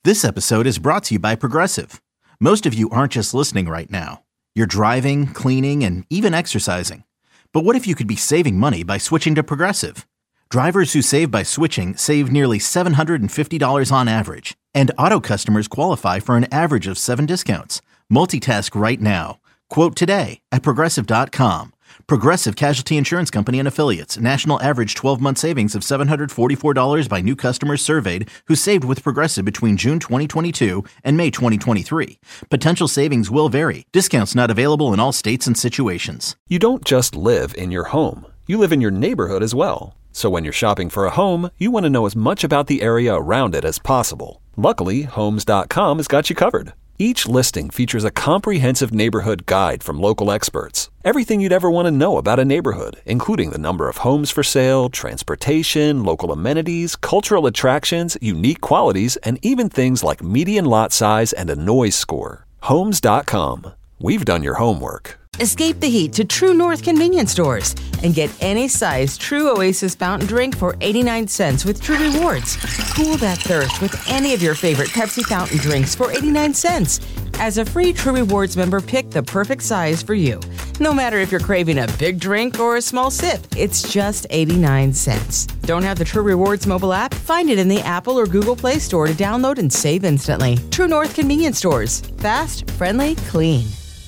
This episode is brought to you by Progressive. Most of you aren't just listening right now. You're driving, cleaning, and even exercising. But what if you could be saving money by switching to Progressive? Drivers who save by switching save nearly $750 on average. And auto customers qualify for an average of 7 discounts. Multitask right now. Quote today at Progressive.com. Progressive Casualty Insurance Company and Affiliates. National average 12-month savings of $744 by new customers surveyed who saved with Progressive between June 2022 and May 2023. Potential savings will vary. Discounts not available in all states and situations. You don't just live in your home. You live in your neighborhood as well. So when you're shopping for a home, you want to know as much about the area around it as possible. Luckily, Homes.com has got you covered. Each listing features a comprehensive neighborhood guide from local experts. Everything you'd ever want to know about a neighborhood, including the number of homes for sale, transportation, local amenities, cultural attractions, unique qualities, and even things like median lot size and a noise score. Homes.com. We've done your homework. Escape the heat to True North convenience stores and get any size True Oasis fountain drink for 89 cents with True Rewards. Cool that thirst with any of your favorite Pepsi fountain drinks for 89 cents. As a free True Rewards member, pick the perfect size for you. No matter if you're craving a big drink or a small sip, it's just 89 cents. Don't have the True Rewards mobile app? Find it in the Apple or Google Play Store to download and save instantly. True North convenience stores. Fast, friendly, clean.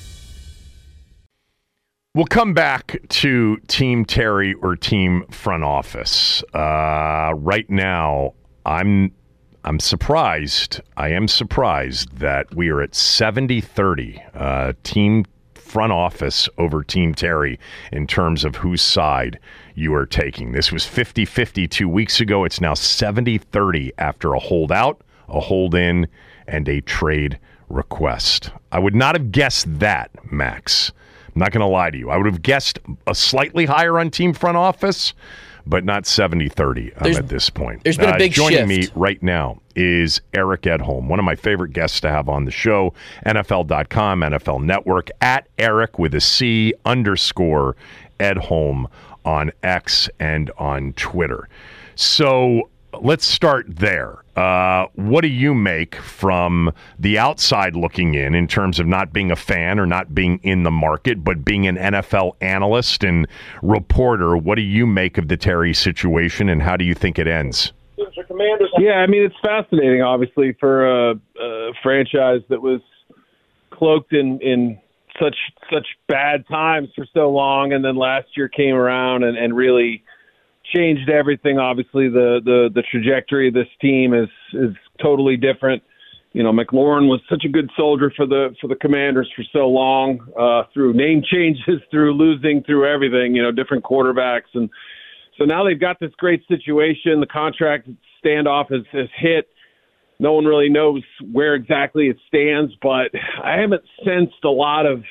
We'll come back to Team Terry or Team Front Office. Right now, I'm surprised. I am surprised that we are at 70-30, Team Front Office over Team Terry in terms of whose side you are taking. This was 50-50 2 weeks ago. It's now 70-30 after a holdout, a hold-in, and a trade request. I would not have guessed that, Max. I'm not going to lie to you. I would have guessed a slightly higher on Team Front Office, but not 70-30 at this point. There's been a big shift. Joining me right now is Eric Edholm, one of my favorite guests to have on the show, NFL.com, NFL Network, at Eric with a C _ Edholm on X and on Twitter. So let's start there. What do you make from the outside looking in terms of not being a fan or not being in the market, but being an NFL analyst and reporter? What do you make of the Terry situation, and how do you think it ends? Yeah, I mean, it's fascinating, obviously, for a franchise that was cloaked in such bad times for so long, and then last year came around and really changed everything. Obviously, the trajectory of this team is totally different. You know, McLaurin was such a good soldier for the Commanders for so long, through name changes, through losing, through everything. You know, different quarterbacks, and so now they've got this great situation. The contract standoff has hit. No one really knows where exactly it stands, but I haven't sensed a lot of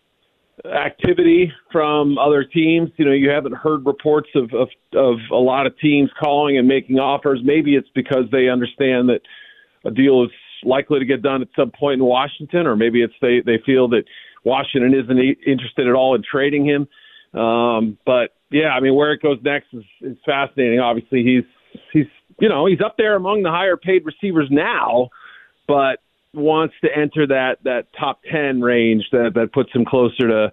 activity from other teams. You know, you haven't heard reports of a lot of teams calling and making offers. Maybe it's because they understand that a deal is likely to get done at some point in Washington, or maybe it's they feel that Washington isn't interested at all in trading him. But yeah, I mean, where it goes next is fascinating. Obviously, he's up there among the higher paid receivers now, but wants to enter that top 10 range that puts him closer to,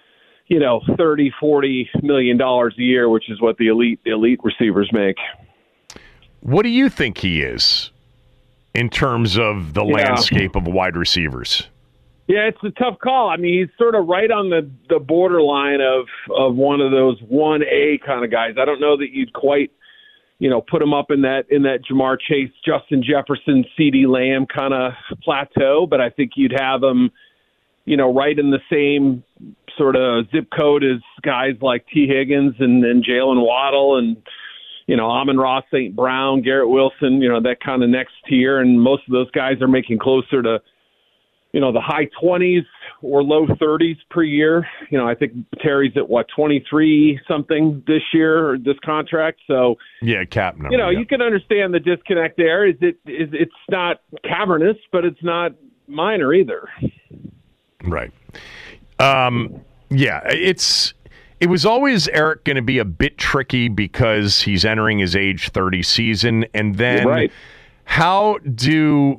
$30-40 million a year, which is what the elite receivers make. What do you think he is in terms of the landscape of wide receivers? Yeah, it's a tough call. I mean, he's sort of right on the borderline of one of those 1A kind of guys. I don't know that you'd quite put him up in that Jamar Chase, Justin Jefferson, CeeDee Lamb kind of plateau, but I think you'd have him, right in the same sort of zip code as guys like T. Higgins and Jalen Waddle and, Amon-Ra St. Brown, Garrett Wilson, that kind of next tier. And most of those guys are making closer to, the high 20s or low 30s per year. I think Terry's at 23 something this year or this contract. So yeah, cap number. You can understand the disconnect there. It's not cavernous, but it's not minor either. Right. Yeah, it was always, Eric, going to be a bit tricky because he's entering his age 30 season, and then How does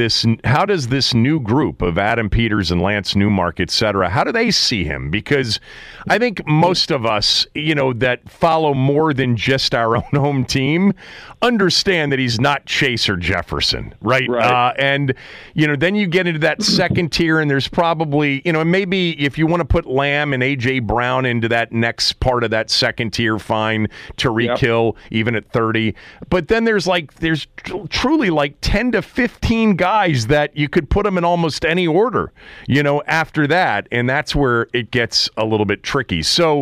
this new group of Adam Peters and Lance Newmark, et cetera, how do they see him? Because I think most of us, that follow more than just our own home team understand that he's not Chase or Jefferson, right? And then you get into that second tier, and there's probably, maybe if you want to put Lamb and A.J. Brown into that next part of that second tier, fine. Tyreek Hill, even at 30. But then there's truly like 10 to 15 guys that you could put them in almost any order, after that. And that's where it gets a little bit tricky. So,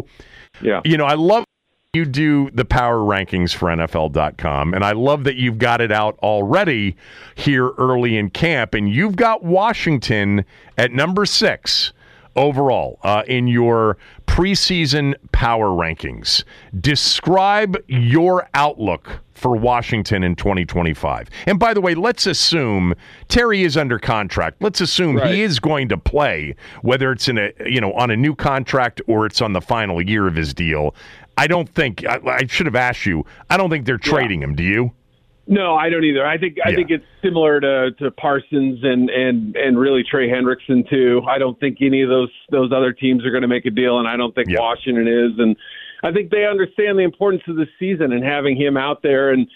I love you do the power rankings for NFL.com, and I love that you've got it out already here early in camp, and you've got Washington at number 6 overall in your preseason power rankings. Describe your outlook for Washington in 2025. And by the way, let's assume Terry is under contract. Let's assume he is going to play, whether it's in on a new contract or it's on the final year of his deal. I don't think I should have asked you. I don't think they're trading him. Do you? No, I don't either. I think it's similar to Parsons and really Trey Hendrickson too. I don't think any of those other teams are going to make a deal, and I don't think Washington is. And I think they understand the importance of the season and having him out there and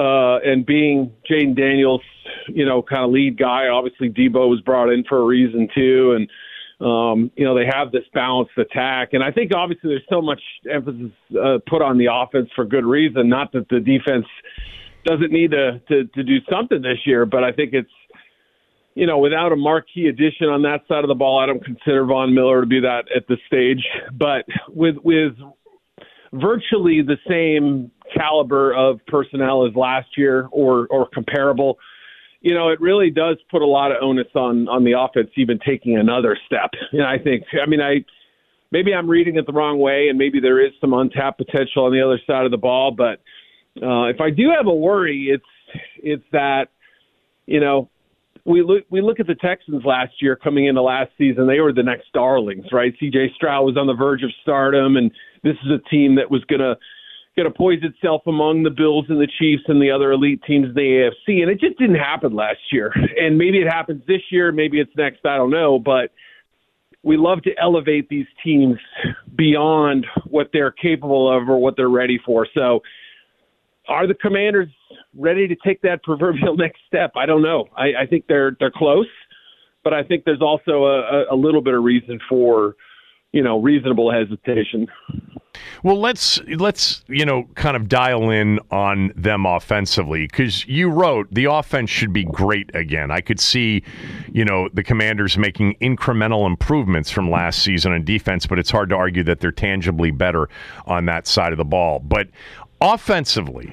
being Jaden Daniels, kind of lead guy. Obviously, Debo was brought in for a reason too, and they have this balanced attack. And I think obviously there's so much emphasis put on the offense for good reason. Not that the defense doesn't need to do something this year, but I think it's, without a marquee addition on that side of the ball, I don't consider Von Miller to be that at this stage. But with virtually the same caliber of personnel as last year or comparable, it really does put a lot of onus on the offense even taking another step. Maybe I'm reading it the wrong way, and maybe there is some untapped potential on the other side of the ball, but if I do have a worry, it's that, we look at the Texans last year coming into last season. They were the next darlings, right? C.J. Stroud was on the verge of stardom, and this is a team that was going to poise itself among the Bills and the Chiefs and the other elite teams in the AFC, and it just didn't happen last year. And maybe it happens this year, maybe it's next, I don't know, but we love to elevate these teams beyond what they're capable of or what they're ready for. So are the Commanders ready to take that proverbial next step? I don't know. I think they're close, but I think there's also a little bit of reason for, reasonable hesitation. Well, let's kind of dial in on them offensively, because you wrote the offense should be great again. I could see, the Commanders making incremental improvements from last season on defense, but it's hard to argue that they're tangibly better on that side of the ball. But offensively,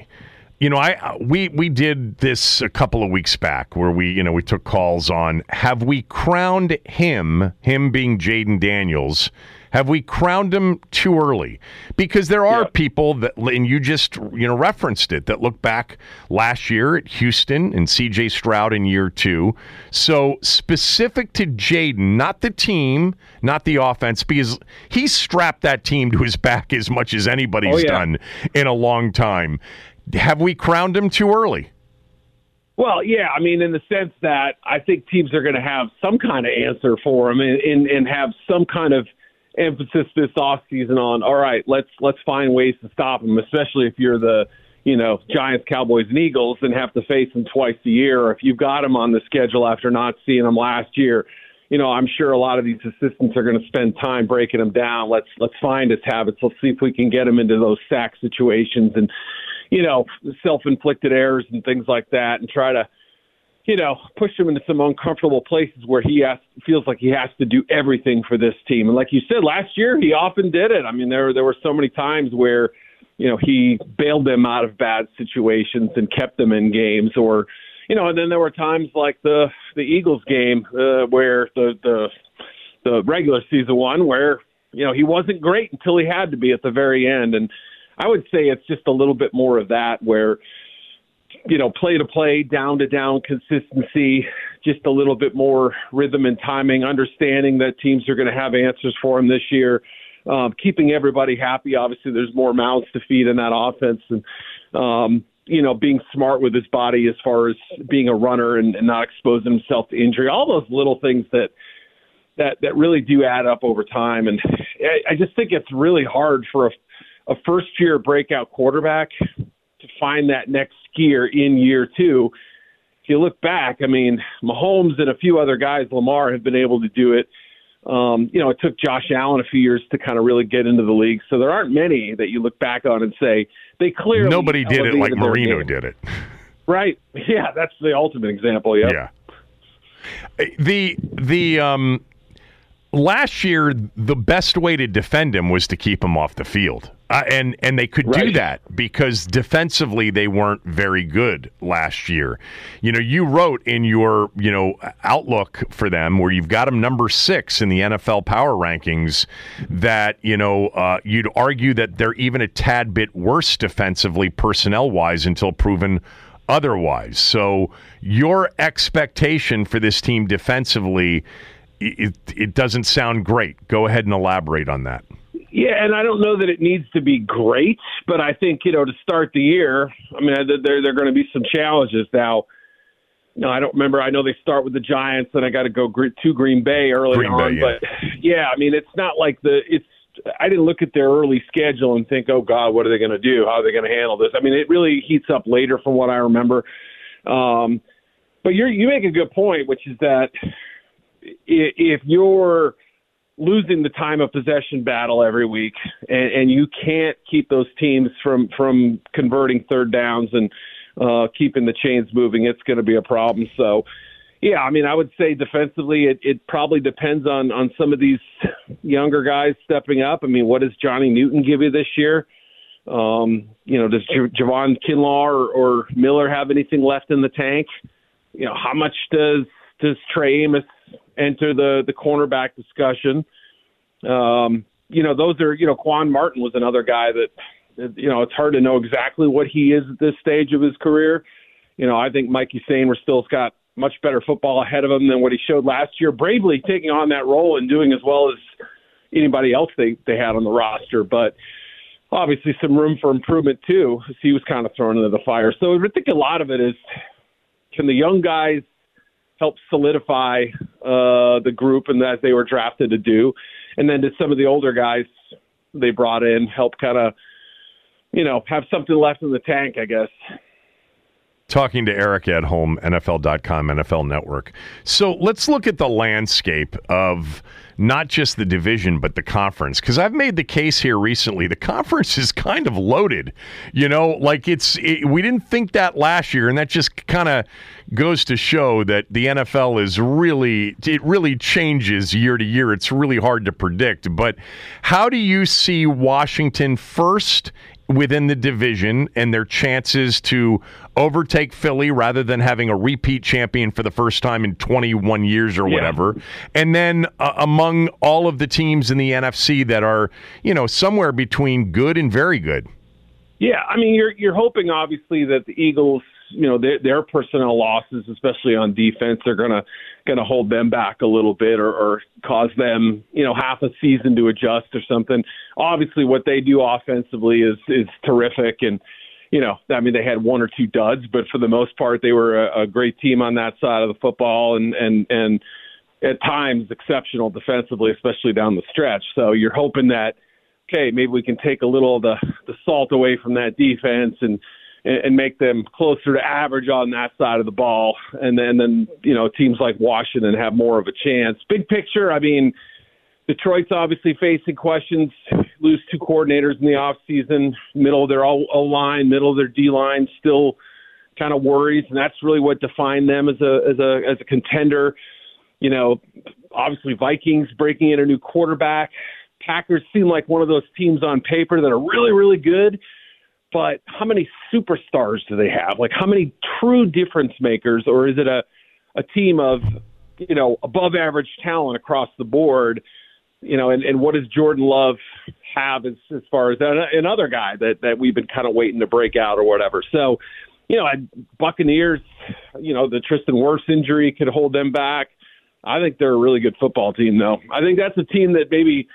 we did this a couple of weeks back where we took calls on, have we crowned him being Jaden Daniels, have we crowned him too early? Because there are people that, and you just referenced it, that look back last year at Houston and C.J. Stroud in year 2. So specific to Jaden, not the team, not the offense, because he strapped that team to his back as much as anybody's done in a long time. Have we crowned him too early? Well, yeah. In the sense that I think teams are going to have some kind of answer for him and have some kind of emphasis this offseason on, all right, let's find ways to stop him, especially if you're the, Giants, Cowboys, and Eagles and have to face them twice a year. Or if you've got him on the schedule after not seeing him last year, I'm sure a lot of these assistants are going to spend time breaking him down. Let's find his habits. Let's see if we can get him into those sack situations and, self-inflicted errors and things like that, and try to, push him into some uncomfortable places where he feels like he has to do everything for this team. And like you said, last year he often did it. There were so many times where, he bailed them out of bad situations and kept them in games, or, and then there were times like the Eagles game where the regular season one where, he wasn't great until he had to be at the very end. And I would say it's just a little bit more of that where, play to play, down to down consistency, just a little bit more rhythm and timing, understanding that teams are going to have answers for him this year, keeping everybody happy. Obviously, there's more mouths to feed in that offense. And, being smart with his body as far as being a runner and not exposing himself to injury, all those little things that really do add up over time. And I just think it's really hard for a first-year breakout quarterback to find that next gear in year two. If you look back, I mean, Mahomes and a few other guys, Lamar, have been able to do it. It took Josh Allen a few years to kind of really get into the league. So there aren't many that you look back on and say they clearly nobody did it like Marino did it. Right. Yeah, that's the ultimate example. Yep. Yeah. The last year, the best way to defend him was to keep him off the field. And they could do that because defensively they weren't very good last year. You wrote in your, outlook for them where you've got them number 6 in the NFL power rankings that, you'd argue that they're even a tad bit worse defensively personnel-wise until proven otherwise. So your expectation for this team defensively, it doesn't sound great. Go ahead and elaborate on that. Yeah, and I don't know that it needs to be great, but I think, to start the year, I mean, there are going to be some challenges now. I don't remember. I know they start with the Giants, and I got to go to Green Bay early on. Yeah. But, yeah, I mean, it's not like I didn't look at their early schedule and think, oh, God, what are they going to do? How are they going to handle this? I mean, it really heats up later from what I remember. But you make a good point, which is that if you're losing the time of possession battle every week, and you can't keep those teams from converting third downs and keeping the chains moving, it's going to be a problem. So, yeah, I mean, I would say defensively, it probably depends on some of these younger guys stepping up. I mean, what does Johnny Newton give you this year? Does Javon Kinlaw or Miller have anything left in the tank? How much does Trey Amos enter the cornerback discussion? Those are, Quan Martin was another guy that, it's hard to know exactly what he is at this stage of his career. I think Mikey Sainer still's got much better football ahead of him than what he showed last year, bravely taking on that role and doing as well as anybody else they had on the roster. But obviously some room for improvement too, as he was kind of thrown into the fire. So I think a lot of it is, can the young guys help solidify the group and as they were drafted to do? And then did some of the older guys they brought in help kind of, have something left in the tank, I guess. Talking to Eric Edholm, NFL.com, NFL Network. So let's look at the landscape of not just the division, but the conference. Because I've made the case here recently, the conference is kind of loaded. We didn't think that last year, and that just kind of goes to show that the NFL is really changes year to year. It's really hard to predict. But how do you see Washington first within the division and their chances to overtake Philly rather than having a repeat champion for the first time in 21 years or whatever? And then among all of the teams in the NFC that are, somewhere between good and very good. Yeah, I mean, you're hoping obviously that the Eagles, their personnel losses, especially on defense, are gonna hold them back a little bit or cause them, half a season to adjust or something. Obviously, what they do offensively is terrific, and they had one or two duds, but for the most part, they were a great team on that side of the football, and at times exceptional defensively, especially down the stretch. So you're hoping that, okay, maybe we can take a little of the salt away from that defense and make them closer to average on that side of the ball. And then teams like Washington have more of a chance. Big picture, I mean, Detroit's obviously facing questions, lose 2 coordinators in the offseason, middle of their O-line, middle of their D-line, still kind of worries, and that's really what defined them as a contender. Obviously Vikings breaking in a new quarterback. Packers seem like one of those teams on paper that are really, really good, but how many superstars do they have? Like, how many true difference makers, or is it a team of, above average talent across the board? And what does Jordan Love have as far as another guy that we've been kind of waiting to break out or whatever? So, Buccaneers, the Tristan Wirfs injury could hold them back. I think they're a really good football team, though. I think that's a team that maybe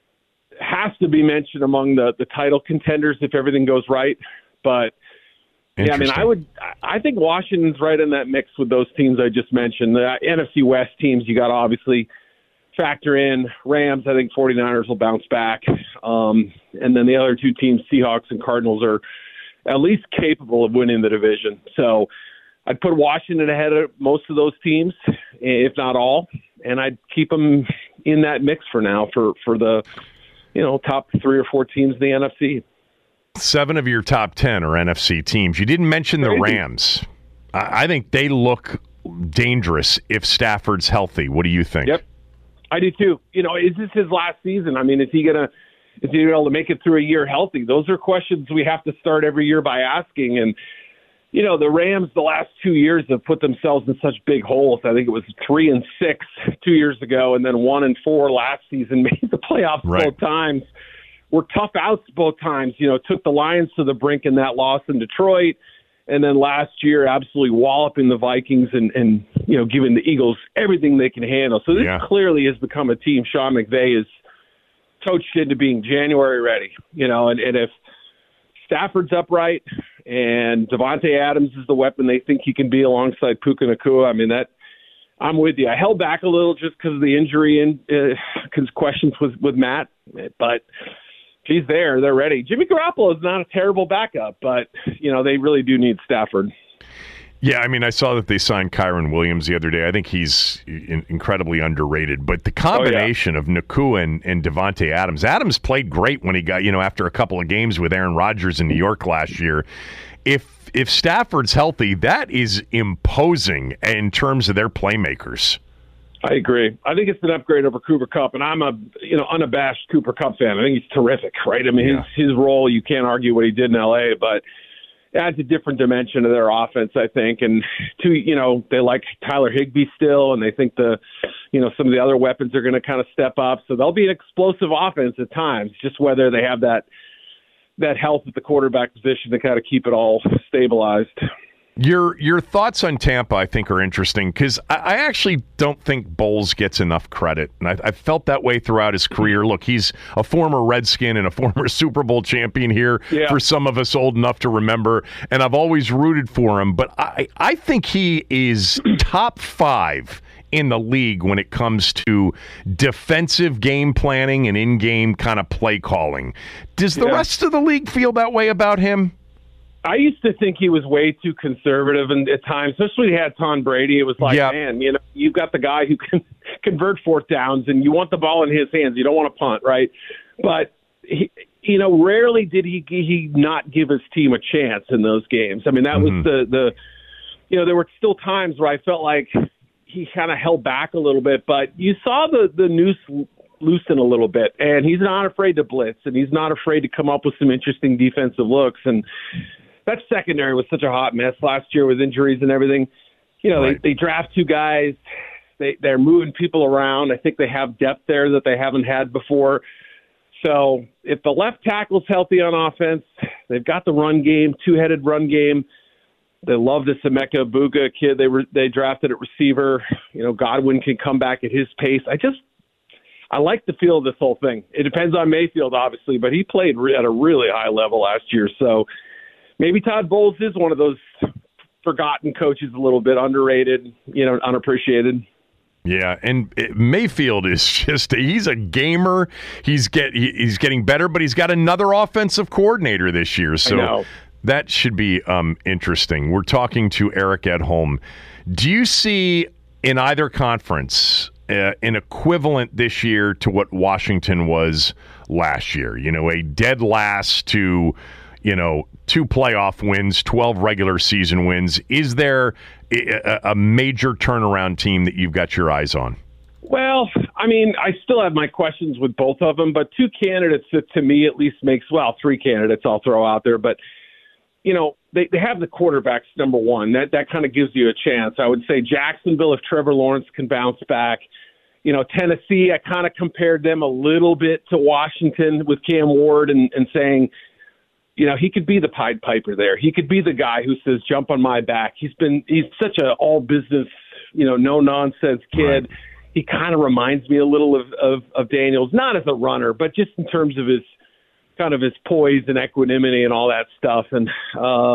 has to be mentioned among the title contenders if everything goes right. But, Yeah, I mean, I think Washington's right in that mix with those teams I just mentioned. The NFC West teams, you got to obviously factor in Rams. I think 49ers will bounce back. And then the other two teams, Seahawks and Cardinals, are at least capable of winning the division. So I'd put Washington ahead of most of those teams, if not all, and I'd keep them in that mix for now for the top 3 or 4 teams in the NFC. 7 of your top 10 are NFC teams. You didn't mention the Rams. I think they look dangerous if Stafford's healthy. What do you think? Yep, I do too. Is this his last season? I mean, is he able to make it through a year healthy? Those are questions we have to start every year by asking. And the Rams the last 2 years have put themselves in such big holes. I think it was 3-6 2 years ago, and then 1-4 last season. Made the playoffs both times. Were tough outs both times. Took the Lions to the brink in that loss in Detroit, and then last year absolutely walloping the Vikings and giving the Eagles everything they can handle. So this clearly has become a team Sean McVay is coached into being January ready. And if Stafford's upright and Devontae Adams is the weapon they think he can be alongside Puka Nacua, I mean, I'm with you. I held back a little just because of the injury and questions with Matt, but he's there. They're ready. Jimmy Garoppolo is not a terrible backup, but, they really do need Stafford. Yeah, I mean, I saw that they signed Kyron Williams the other day. I think he's incredibly underrated. But the combination of Nacua and Devontae Adams played great when he got, after a couple of games with Aaron Rodgers in New York last year. If Stafford's healthy, that is imposing in terms of their playmakers. I agree. I think it's an upgrade over Cooper Kupp, and I'm a unabashed Cooper Kupp fan. I think he's terrific, right? I mean, his role, you can't argue what he did in L.A., but adds a different dimension to their offense, I think. And they like Tyler Higbee still, and they think some of the other weapons are going to kind of step up. So they'll be an explosive offense at times, just whether they have that health at the quarterback position to kind of keep it all stabilized. Your thoughts on Tampa, I think, are interesting because I actually don't think Bowles gets enough credit, and I felt that way throughout his career. Look, he's a former Redskin and a former Super Bowl champion here for some of us old enough to remember, and I've always rooted for him, but I think he is top 5 in the league when it comes to defensive game planning and in-game kind of play calling. Does the rest of the league feel that way about him? I used to think he was way too conservative, and at times, especially when he had Tom Brady, it was like, man, you've got the guy who can convert fourth downs, and you want the ball in his hands. You don't want to punt, right? But rarely did he not give his team a chance in those games. I mean, that was there were still times where I felt like he kind of held back a little bit, but you saw the noose loosen a little bit, and he's not afraid to blitz, and he's not afraid to come up with some interesting defensive looks. And that secondary was such a hot mess last year with injuries and everything. They draft 2 guys. They're moving people around. I think they have depth there that they haven't had before. So if the left tackle's healthy on offense, they've got the run game, 2-headed run game. They love the Emeka Egbuka kid they drafted at receiver. Godwin can come back at his pace. I like the feel of this whole thing. It depends on Mayfield, obviously, but he played at a really high level last year. So maybe Todd Bowles is one of those forgotten coaches, a little bit underrated, unappreciated. Yeah, and Mayfield is he's a gamer. He's getting better, but he's got another offensive coordinator this year. So that should be interesting. We're talking to Eric Edholm. Do you see in either conference an equivalent this year to what Washington was last year? A dead last to 2 playoff wins, 12 regular season wins. Is there a major turnaround team that you've got your eyes on? Well, I mean, I still have my questions with both of them, but 2 candidates that to me at least 3 candidates I'll throw out there. But, they have the quarterbacks, number one. That kind of gives you a chance. I would say Jacksonville, if Trevor Lawrence can bounce back. Tennessee, I kind of compared them a little bit to Washington with Cam Ward and saying, he could be the Pied Piper there. He could be the guy who says, jump on my back. He's such a all business, no nonsense kid. Right. He kind of reminds me a little of Daniels, not as a runner, but just in terms of his poise and equanimity and all that stuff. And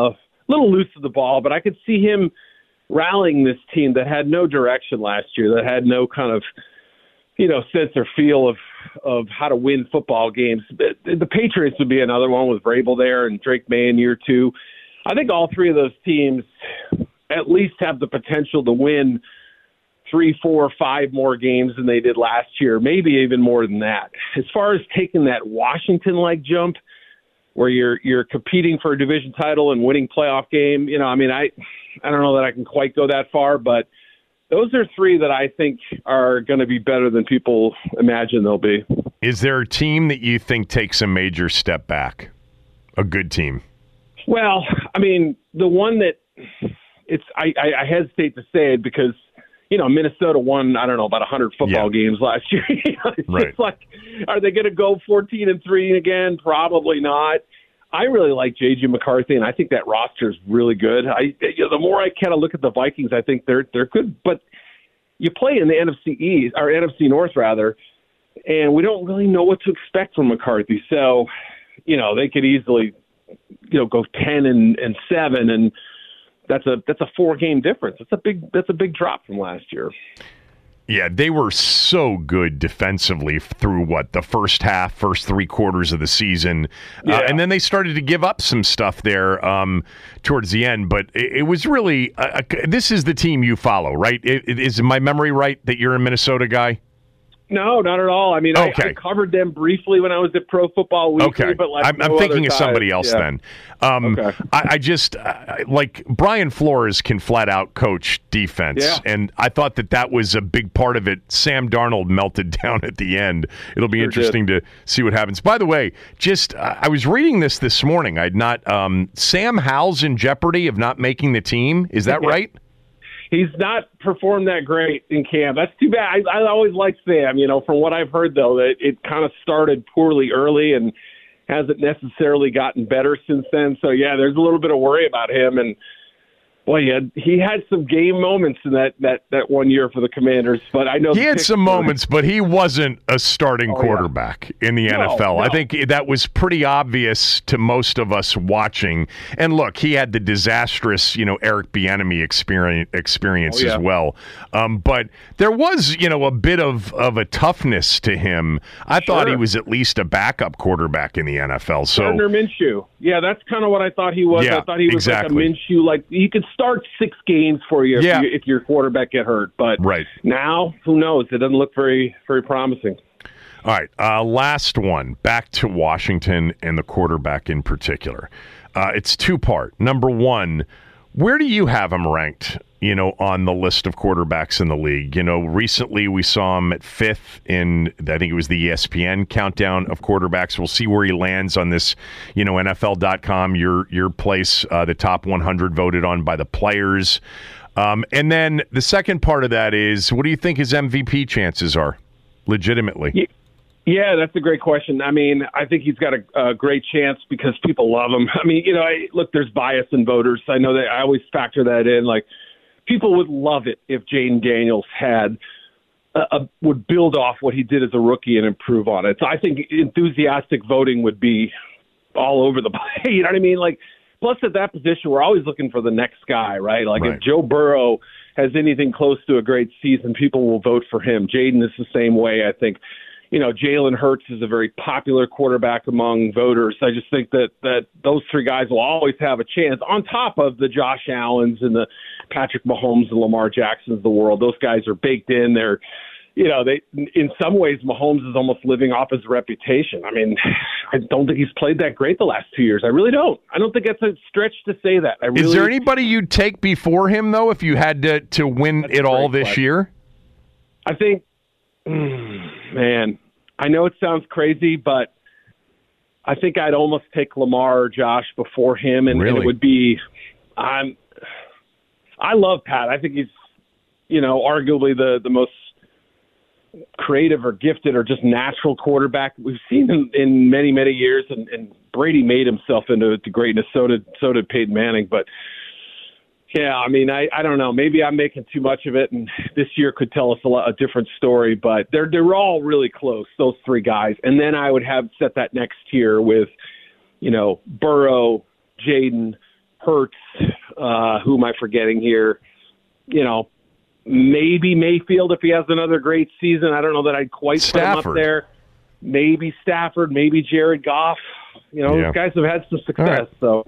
little loose to the ball, but I could see him rallying this team that had no direction last year, that had no kind of, sense or feel of how to win football games. The Patriots would be another one with Vrabel there and Drake May in year 2. I think all three of those teams at least have the potential to win 3, 4, 5 more games than they did last year, maybe even more than that. As far as taking that Washington-like jump where you're competing for a division title and winning playoff game, I don't know that I can quite go that far, but those are three that I think are going to be better than people imagine they'll be. Is there a team that you think takes a major step back? A good team? Well, the one that I hesitate to say it because, Minnesota won, about 100 football games last year. Right. It's like, are they going to go 14-3 again? Probably not. I really like J.J. McCarthy, and I think that roster is really good. The more I kind of look at the Vikings, I think they're good. But you play in the NFC East, or NFC North rather, and we don't really know what to expect from McCarthy. So, they could easily, go 10-7, and that's a 4-game difference. That's a big drop from last year. Yeah, they were so good defensively through the first 3 quarters of the season. Yeah. And then they started to give up some stuff there towards the end. But it was really, this is the team you follow, right? Is my memory right that you're a Minnesota guy? No, not at all. I covered them briefly when I was at Pro Football Weekly, but I'm thinking of somebody else then. I just Brian Flores can flat out coach defense, and I thought that was a big part of it. Sam Darnold melted down at the end. It'll be interesting to see what happens. By the way, I was reading this morning. I'd not Sam Howell's in jeopardy of not making the team. Is that right? He's not performed that great in camp. That's too bad. I always liked Sam, from what I've heard, though, that it kind of started poorly early and hasn't necessarily gotten better since then. So, yeah, there's a little bit of worry about him. And, boy, he had some game moments in that 1 year for the Commanders. But I know he had some moments, but he wasn't a starting quarterback in the NFL. No. I think that was pretty obvious to most of us watching. And look, he had the disastrous, Eric Bieniemy experience as well. But there was, a bit of a toughness to him. I thought he was at least a backup quarterback in the NFL. So Gardner Minshew. Yeah, that's kind of what I thought he was. Yeah, I thought he was exactly. Like a Minshew, he could start 6 games for you if your quarterback get hurt. But now, who knows? It doesn't look very, very promising. All right, last one. Back to Washington and the quarterback in particular. It's 2-part. Number one, where do you have him ranked, on the list of quarterbacks in the league? Recently we saw him at 5th in, I think it was the ESPN countdown of quarterbacks. We'll see where he lands on this, NFL.com, your place, the top 100 voted on by the players. And then the second part of that is, what do you think his MVP chances are, legitimately? Yeah, that's a great question. I think he's got a great chance because people love him. Look, there's bias in voters. I know that I always factor that in. People would love it if Jayden Daniels would build off what he did as a rookie and improve on it. So I think enthusiastic voting would be all over the place. You know what I mean? Plus at that position, we're always looking for the next guy, right? If Joe Burrow has anything close to a great season, people will vote for him. Jayden is the same way, I think. Jalen Hurts is a very popular quarterback among voters. I just think that those 3 guys will always have a chance on top of the Josh Allens and the Patrick Mahomes and Lamar Jacksons of the world. Those guys are baked in. They're, in some ways, Mahomes is almost living off his reputation. I don't think he's played that great the last 2 years. I really don't. I don't think that's a stretch to say that. Is there anybody you'd take before him, though, if you had to win it all this year? I think, man, I know it sounds crazy, but I think I'd almost take Lamar or Josh before him, and it would be I love Pat. I think he's, arguably the most creative or gifted or just natural quarterback we've seen in many, many years, and Brady made himself into greatness. So did Peyton Manning, but yeah, I don't know. Maybe I'm making too much of it, and this year could tell us a different story. But they're all really close, those 3 guys. And then I would have set that next tier with, Burrow, Jayden, Hurts, who am I forgetting here? Maybe Mayfield if he has another great season. I don't know that I'd quite put him up there. Maybe Stafford, maybe Jared Goff. Those guys have had some success. Right. So.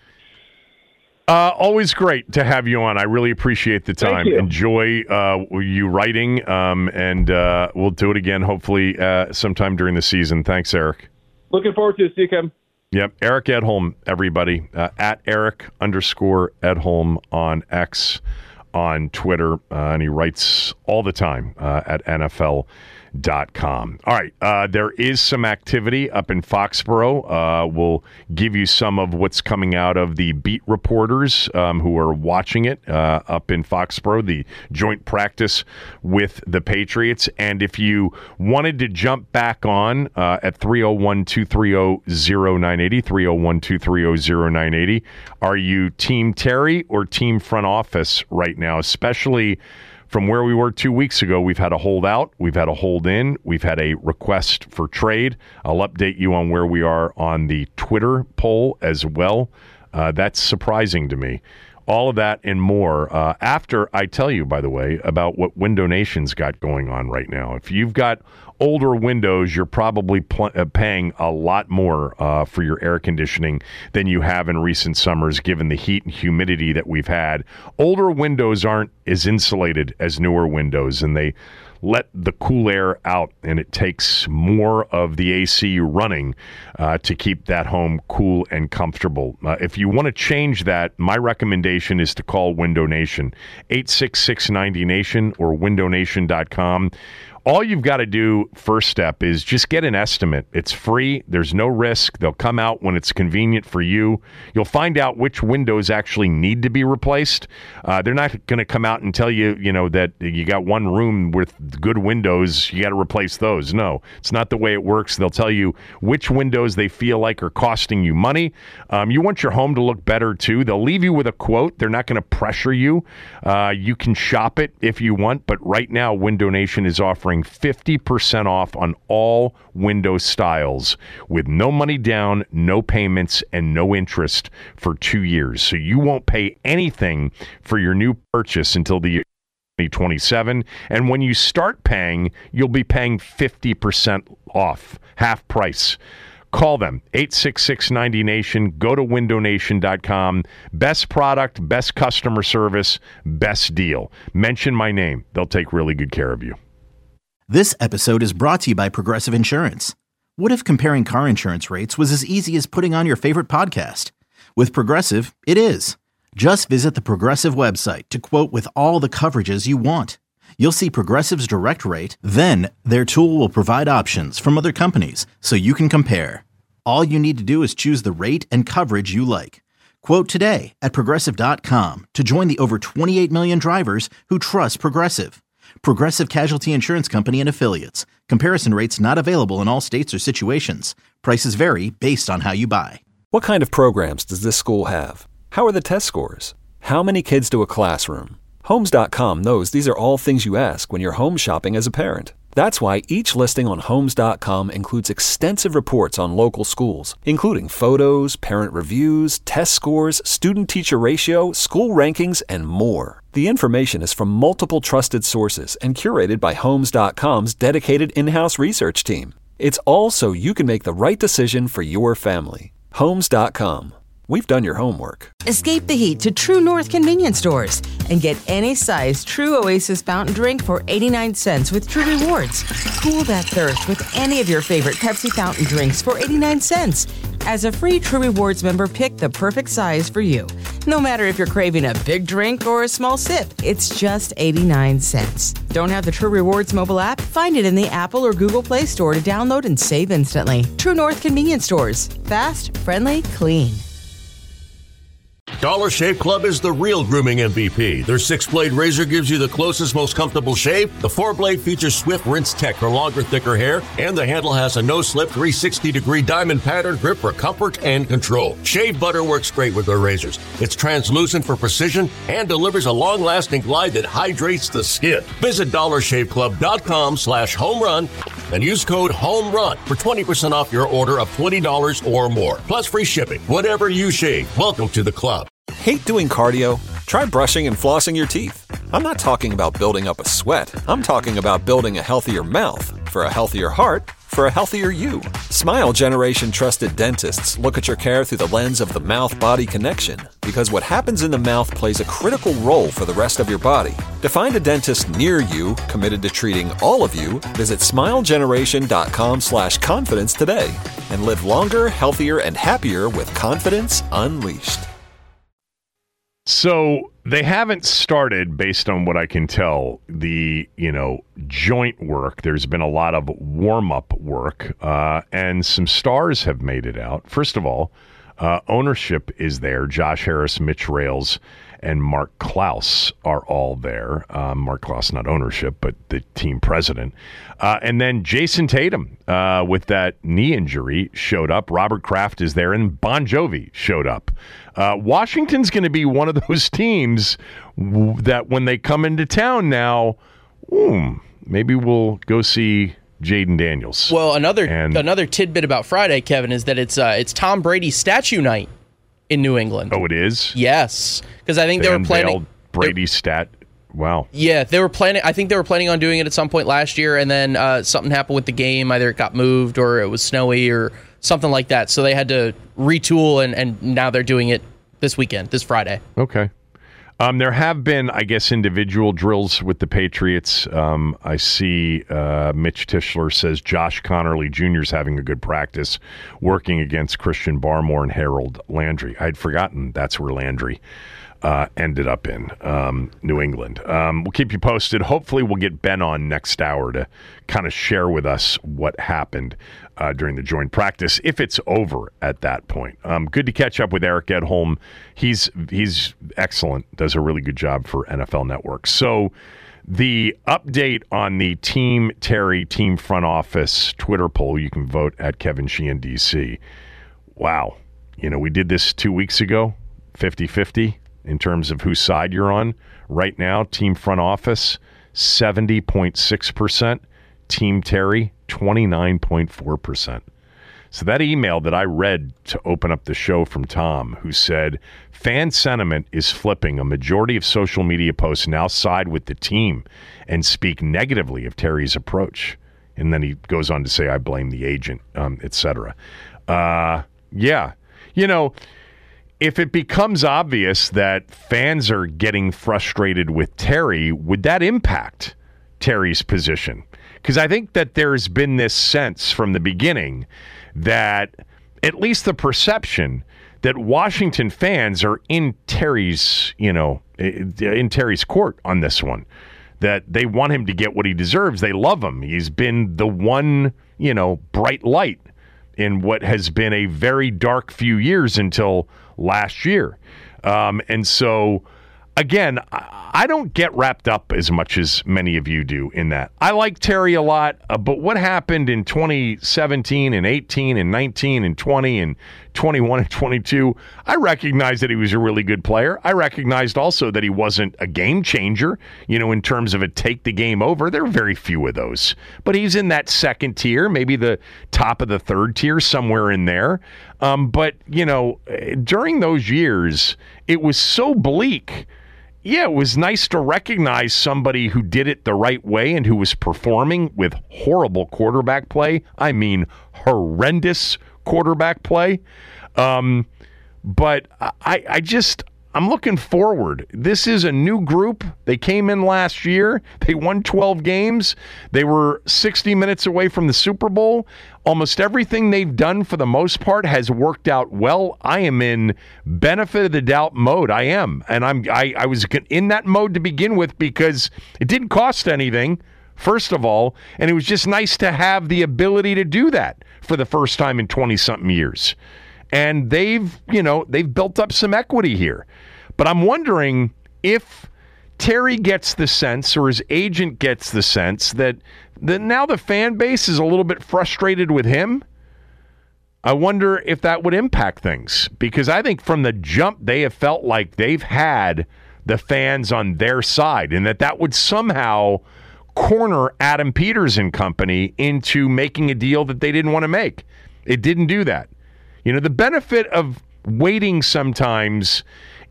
Always great to have you on. I really appreciate the time. Thank you. Enjoy you writing, and we'll do it again hopefully sometime during the season. Thanks, Eric. Looking forward to it. See you, Kim. Yep, Eric Edholm, everybody. At Eric_Edholm on X, on Twitter, and he writes all the time at NFL.com. All right, there is some activity up in Foxborough. We'll give you some of what's coming out of the beat reporters who are watching it up in Foxborough, the joint practice with the Patriots. And if you wanted to jump back on at 301-230-0980, 301-230-0980, are you Team Terry or Team Front Office right now, especially from where we were 2 weeks ago? We've had a holdout, we've had a hold in, we've had a request for trade. I'll update you on where we are on the Twitter poll as well. That's surprising to me. All of that and more after I tell you, by the way, about what Window Nation's got going on right now. If you've got older windows, you're probably paying a lot more for your air conditioning than you have in recent summers, given the heat and humidity that we've had. Older windows aren't as insulated as newer windows, and they let the cool air out, and it takes more of the AC running to keep that home cool and comfortable. If you want to change that, my recommendation is to call Window Nation, 866-90-NATION or windownation.com. All you've got to do, first step, is just get an estimate. It's free. There's no risk. They'll come out when it's convenient for you. You'll find out which windows actually need to be replaced. They're not going to come out and tell you, that you got one room with good windows, you got to replace those. No, it's not the way it works. They'll tell you which windows they feel like are costing you money. You want your home to look better, too. They'll leave you with a quote. They're not going to pressure you. You can shop it if you want, but right now, Window Nation is offering 50% off on all window styles with no money down, no payments, and no interest for 2 years. So you won't pay anything for your new purchase until the year 2027. And when you start paying, you'll be paying 50% off, half price. Call them, 866-90-NATION. Go to windownation.com. Best product, best customer service, best deal. Mention my name. They'll take really good care of you. This episode is brought to you by Progressive Insurance. What if comparing car insurance rates was as easy as putting on your favorite podcast? With Progressive, it is. Just visit the Progressive website to quote with all the coverages you want. You'll see Progressive's direct rate, then their tool will provide options from other companies so you can compare. All you need to do is choose the rate and coverage you like. Quote today at Progressive.com to join the over 28 million drivers who trust Progressive. Progressive Casualty Insurance Company and Affiliates. Comparison rates not available in all states or situations. Prices vary based on how you buy. What kind of programs does this school have? How are the test scores? How many kids to a classroom? Homes.com knows these are all things you ask when you're home shopping as a parent. That's why each listing on Homes.com includes extensive reports on local schools, including photos, parent reviews, test scores, student-teacher ratio, school rankings, and more. The information is from multiple trusted sources and curated by Homes.com's dedicated in-house research team. It's all so you can make the right decision for your family. Homes.com. We've done your homework. Escape the heat to True North convenience stores and get any size True Oasis fountain drink for 89 cents with True Rewards. Cool that thirst with any of your favorite Pepsi fountain drinks for 89 cents. As a free True Rewards member, pick the perfect size for you. No matter if you're craving a big drink or a small sip, it's just 89 cents. Don't have the True Rewards mobile app? Find it in the Apple or Google Play Store to download and save instantly. True North convenience stores. Fast, friendly, clean. Dollar Shave Club is the real grooming MVP. Their 6-blade razor gives you the closest, most comfortable shave. The 4-blade features swift rinse tech for longer, thicker hair, and the handle has a no-slip 360-degree diamond pattern grip for comfort and control. Shave butter works great with their razors. It's translucent for precision and delivers a long-lasting glide that hydrates the skin. Visit DollarShaveClub.com/homerun and use code HOMERUN for 20% off your order of $20 or more, plus free shipping. Whatever you shave, welcome to the club. Hate doing cardio? Try brushing and flossing your teeth. I'm not talking about building up a sweat. I'm talking about building a healthier mouth for a healthier heart for a healthier you. Smile Generation trusted dentists look at your care through the lens of the mouth-body connection, because what happens in the mouth plays a critical role for the rest of your body. To find a dentist near you committed to treating all of you, visit smilegeneration.com/confidence today and live longer, healthier, and happier with confidence unleashed. So they haven't started, based on what I can tell, the joint work. There's been a lot of warm-up work, and some stars have made it out. First of all, ownership is there. Josh Harris, Mitch Rales, and Mark Klaus are all there. Mark Klaus, not ownership, but the team president. And then Jason Tatum, with that knee injury, showed up. Robert Kraft is there, and Bon Jovi showed up. Washington's going to be one of those teams that when they come into town now, maybe we'll go see Jaden Daniels. Well, another tidbit about Friday, Kevin, is that it's Tom Brady's statue night in New England. Oh, it is? Yes, because I think they were planning Brady's stat. Wow. Yeah, they were planning. I think they were planning on doing it at some point last year, and then something happened with the game. Either it got moved, or it was snowy, or something like that. So they had to retool, and now they're doing it this weekend, this Friday. Okay. There have been, I guess, individual drills with the Patriots. I see Mitch Tischler says Josh Connerly Jr. is having a good practice working against Christian Barmore and Harold Landry. I'd forgotten that's where Landry ended up in New England. We'll keep you posted. Hopefully we'll get Ben on next hour to kind of share with us what happened during the joint practice, if it's over at that point. Good to catch up with Eric Edholm. He's excellent, does a really good job for NFL Network. So the update on the Team Terry Team Front Office Twitter poll, you can vote at Kevin Sheehan DC. Wow. We did this 2 weeks ago, 50-50 in terms of whose side you're on. Right now, Team Front Office, 70.6%. Team Terry, 29.4%. So that email that I read to open up the show from Tom, who said, fan sentiment is flipping. A majority of social media posts now side with the team and speak negatively of Terry's approach. And then he goes on to say, I blame the agent, etc. Yeah. If it becomes obvious that fans are getting frustrated with Terry, would that impact Terry's position? Because I think that there's been this sense from the beginning that, at least the perception, that Washington fans are in Terry's, in Terry's court on this one. That they want him to get what he deserves. They love him. He's been the one, bright light in what has been a very dark few years until last year. And so, again, I don't get wrapped up as much as many of you do in that. I like Terry a lot, but what happened in 2017 and 18 and 19 and 20 and 21 and 22, I recognized that he was a really good player. I recognized also that he wasn't a game changer, in terms of a take the game over. There are very few of those. But he's in that second tier, maybe the top of the third tier, somewhere in there. But, during those years, it was so bleak. Yeah, it was nice to recognize somebody who did it the right way and who was performing with horrible quarterback play. I mean, horrendous quarterback play. But I'm looking forward. This is a new group. They came in last year. They won 12 games. They were 60 minutes away from the Super Bowl. Almost everything they've done, for the most part, has worked out well. I am in benefit of the doubt mode. I am. And I was in that mode to begin with because it didn't cost anything, first of all, and it was just nice to have the ability to do that for the first time in 20-something years. And they've built up some equity here. But I'm wondering if Terry gets the sense, or his agent gets the sense, that now the fan base is a little bit frustrated with him. I wonder if that would impact things. Because I think from the jump, they have felt like they've had the fans on their side, and that would somehow corner Adam Peters and company into making a deal that they didn't want to make. It didn't do that. The benefit of waiting sometimes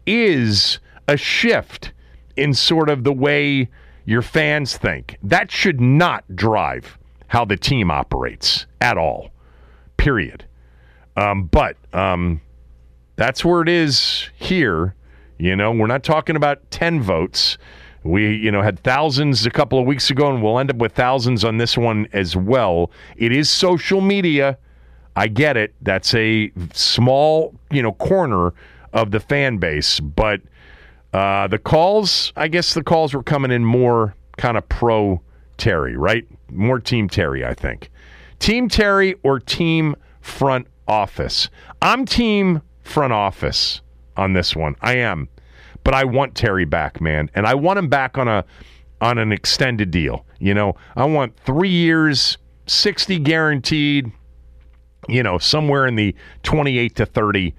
is a shift in sort of the way your fans think. That should not drive how the team operates at all, period. But that's where it is here. We're not talking about 10 votes. We, had thousands a couple of weeks ago, and we'll end up with thousands on this one as well. It is social media. I get it. That's a small, corner of the fan base. But the calls were coming in more kind of pro Terry, right? More Team Terry, I think. Team Terry or Team Front Office? I'm Team Front Office on this one. I am. But I want Terry back, man. And I want him back on an extended deal. I want 3 years, 60 guaranteed, somewhere in the 28 to 30,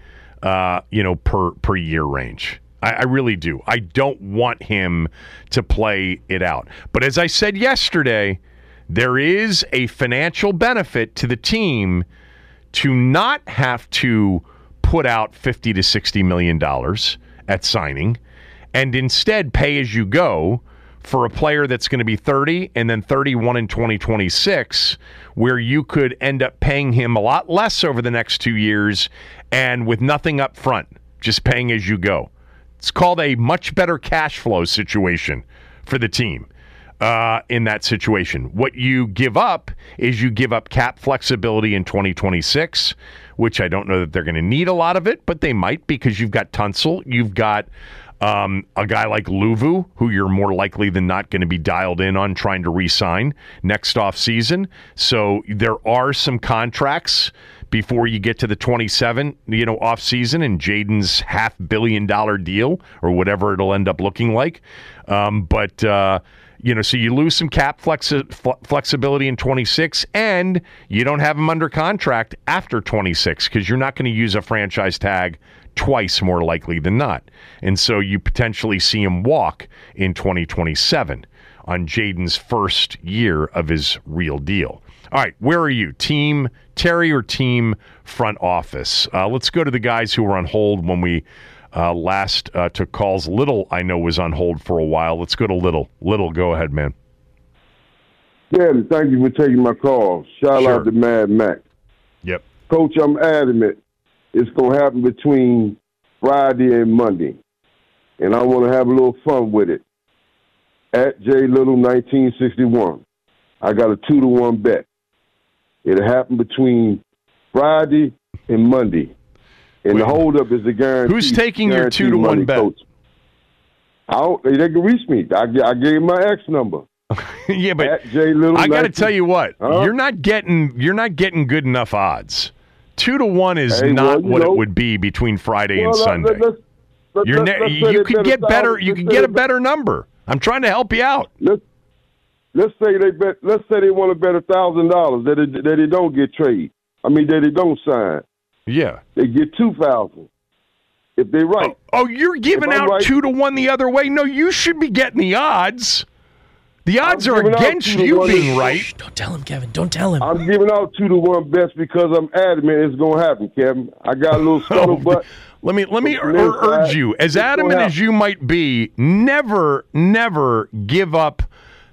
per year range. I really do. I don't want him to play it out. But as I said yesterday, there is a financial benefit to the team to not have to put out $50 to $60 million at signing and instead pay as you go for a player that's going to be 30 and then 31 in 2026, where you could end up paying him a lot less over the next 2 years and with nothing up front, just paying as you go. It's called a much better cash flow situation for the team in that situation. What you give up is you give up cap flexibility in 2026, which I don't know that they're going to need a lot of it, but they might, because you've got Tunsil, you've got a guy like Luvu, who you're more likely than not going to be dialed in on trying to re-sign next offseason. So there are some contracts before you get to the 27, offseason and Jaden's $500 million deal or whatever it'll end up looking like. So you lose some cap flexibility in 26, and you don't have him under contract after 26 because you're not going to use a franchise tag twice, more likely than not. And so you potentially see him walk in 2027 on Jaden's first year of his real deal. All right, where are you? Team Terry or Team Front Office? Let's go to the guys who were on hold when we last took calls. Little, I know, was on hold for a while. Let's go to Little. Little, go ahead, man. Yeah, thank you for taking my call. Shout out to Mad Max. Yep. Coach, I'm adamant it's going to happen between Friday and Monday, and I want to have a little fun with it. At J Little 1961, I got a 2-to-1 bet. It'll happen between Friday and Monday. And the holdup is the guarantee. Who's taking your 2-to-1 bet? Coach. They can reach me. I gave my X number. Yeah, but I got to tell you what, you're not getting good enough odds. 2-to-1 is not what it would be between Friday and Sunday. You could get better. You could get a better number. I'm trying to help you out. Let's say they bet. Let's say they want to bet $1,000 that they don't get trade. That they don't sign. Yeah, they get $2,000 if they right. Oh, you're giving out 2-to-1 the other way. No, you should be getting the odds. The odds are against you being right. Shh, don't tell him, Kevin. Don't tell him. I'm giving out 2-to-1 bets because I'm adamant it's going to happen, Kevin. I got a little scuttlebutt. Let me urge you, as adamant as you might be, never give up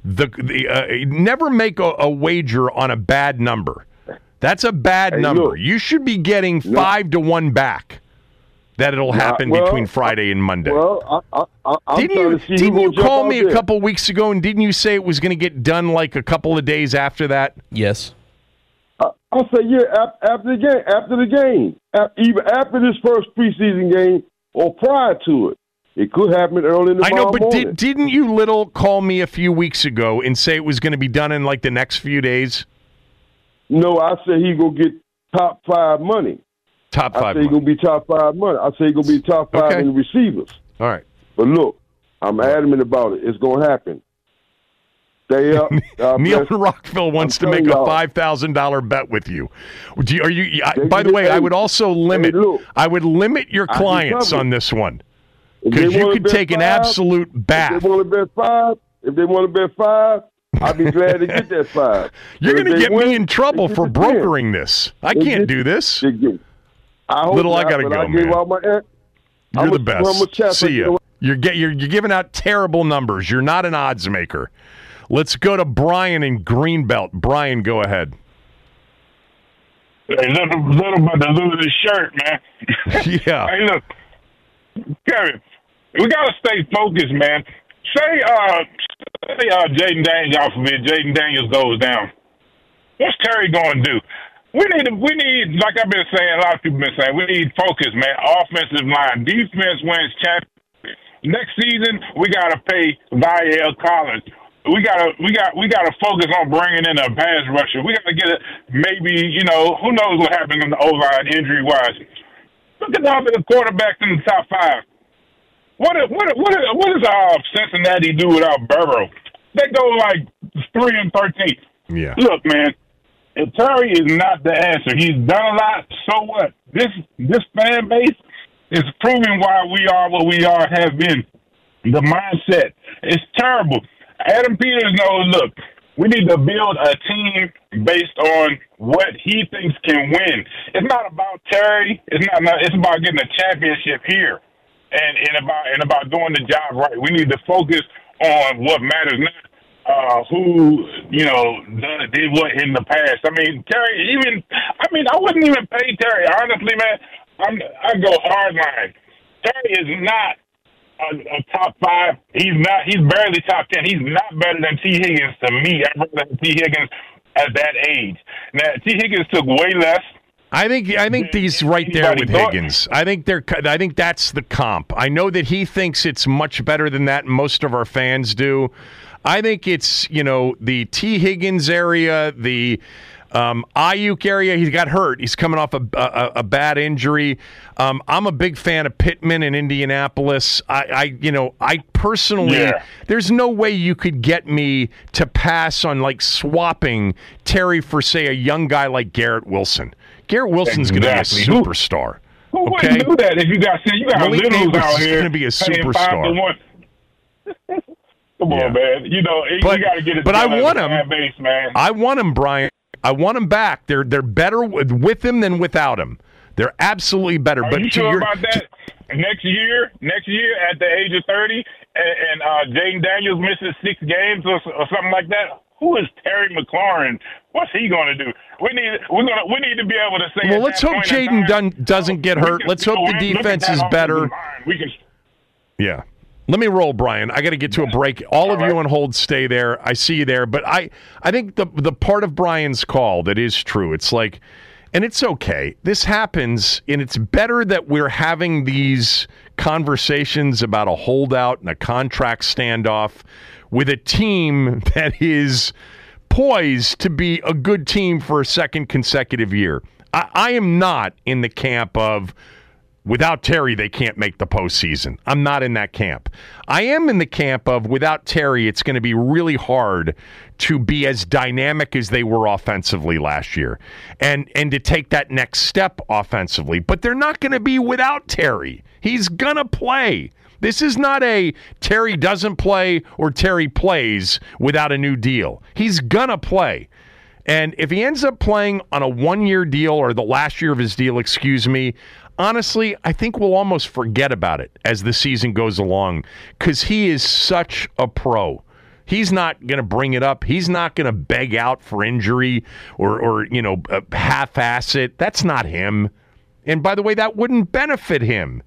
never make a wager on a bad number. That's a bad number. Look, you should be getting 5-to-1 back. That it'll happen between Friday and Monday. Well, didn't you call me a couple weeks ago, and didn't you say it was going to get done like a couple of days after that? Yes. I'll say after the game, even after this first preseason game or prior to it. It could happen early in the morning. I know, but didn't you, Little, call me a few weeks ago and say it was going to be done in like the next few days? No, I said he's going to get top 5 money. Top 5 I say he's going to be top 5 money. I say he's going to be top 5 in the receivers. All right. But look, I'm adamant about it. It's going to happen. Stay up. Neil in Rockville wants to make a $5,000 bet with you. By the way, I would also limit. I would limit your clients on this one because you could take an absolute bath. If they want to bet 5, I'd be glad to get that 5. You're going to get me in trouble for brokering this. I can't do this. I got to go, man. You're the best. See ya. You're giving out terrible numbers. You're not an odds maker. Let's go to Brian in Greenbelt. Brian, go ahead. Hey, little about the losing shirt, man. Yeah. Hey, look, Kevin, we gotta stay focused, man. Say Jaden Daniels, God forbid, Jaden Daniels goes down. What's Terry going to do? We need, like I've been saying, a lot of people have been saying, we need focus, man. Offensive line, defense wins championships. Next season, we gotta pay Vial Collins. We gotta focus on bringing in a pass rusher. We gotta get maybe, who knows what happened in the O-line injury wise. Look at all the quarterbacks in the top 5. What does Cincinnati do without Burrow? They go like 3-13. Yeah. Look, man, if Terry is not the answer, he's done a lot. So what? This fan base is proving why we are what we are, have been. The mindset is terrible. Adam Peters knows, look, we need to build a team based on what he thinks can win. It's not about Terry. It's about getting a championship here and about doing the job right. We need to focus on what matters, not who, did what in the past. I mean, Terry, I wouldn't even pay Terry. Honestly, man, I go hardline. Terry is not a top 5. He's barely top 10. He's not better than T. Higgins to me. I'd rather have T. Higgins at that age. Now, T. Higgins took way less. I think he's right there with Higgins. I think that's the comp. I know that he thinks it's much better than that, and most of our fans do. I think it's, the T. Higgins area, the Ayuk area. He got hurt. He's coming off a bad injury. I'm a big fan of Pittman in Indianapolis. I personally, there's no way you could get me to pass on like swapping Terry for, say, a young guy like Garrett Wilson. Garrett Wilson's going to be a superstar. Who wouldn't do that if you got Malik littles Neighbors out is here going to be a superstar. Come on, man. You got to get it. But I want him. Base, man. I want him, Brian. I want him back. They're better with him than without him. They're absolutely better. Are you sure about that? Next year, at the age of 30, and Jaden Daniels misses 6 games or something like that. Who is Terry McLaurin? What's he going to do? We need to be able to say. Well, let's hope Jaden doesn't get hurt. Let's hope the defense is better. Yeah. Let me roll, Brian. I got to get to a break. All of you on hold, stay there. I see you there. But I think the part of Brian's call that is true, it's like, and it's okay. This happens, and it's better that we're having these conversations about a holdout and a contract standoff with a team that is poised to be a good team for a second consecutive year. I am not in the camp of, without Terry, they can't make the postseason. I'm not in that camp. I am in the camp of, without Terry, it's going to be really hard to be as dynamic as they were offensively last year and to take that next step offensively. But they're not going to be without Terry. He's going to play. This is not a Terry doesn't play or Terry plays without a new deal. He's going to play. And if he ends up playing on a 1-year deal, or the last year of his deal, honestly, I think we'll almost forget about it as the season goes along, because he is such a pro. He's not going to bring it up. He's not going to beg out for injury or half-ass it. That's not him. And by the way, that wouldn't benefit him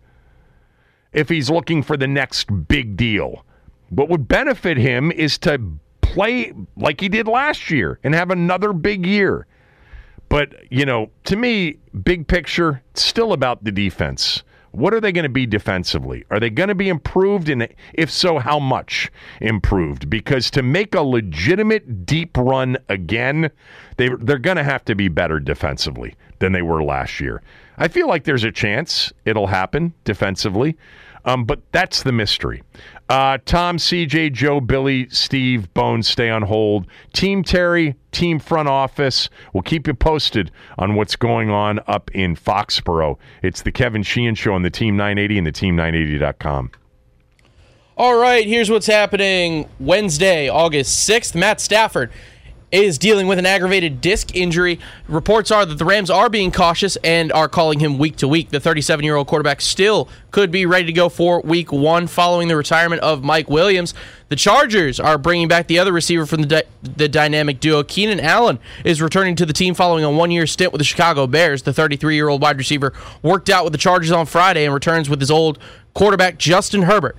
if he's looking for the next big deal. What would benefit him is to play like he did last year and have another big year. But, to me, big picture, it's still about the defense. What are they going to be defensively? Are they going to be improved? And if so, how much improved? Because to make a legitimate deep run again, they're going to have to be better defensively than they were last year. I feel like there's a chance it'll happen defensively, but that's the mystery. Tom, CJ, Joe, Billy, Steve, Bones, stay on hold. Team Terry, team front office. We'll keep you posted on what's going on up in Foxborough. It's the Kevin Sheehan Show on the Team 980 and the Team980.com. All right, here's what's happening Wednesday, August 6th. Matt Stafford is dealing with an aggravated disc injury. Reports are that the Rams are being cautious and are calling him week to week. The 37-year-old quarterback still could be ready to go for week 1 following the retirement of Mike Williams. The Chargers are bringing back the other receiver from the dynamic duo. Keenan Allen is returning to the team following a 1-year stint with the Chicago Bears. The 33-year-old wide receiver worked out with the Chargers on Friday and returns with his old quarterback Justin Herbert.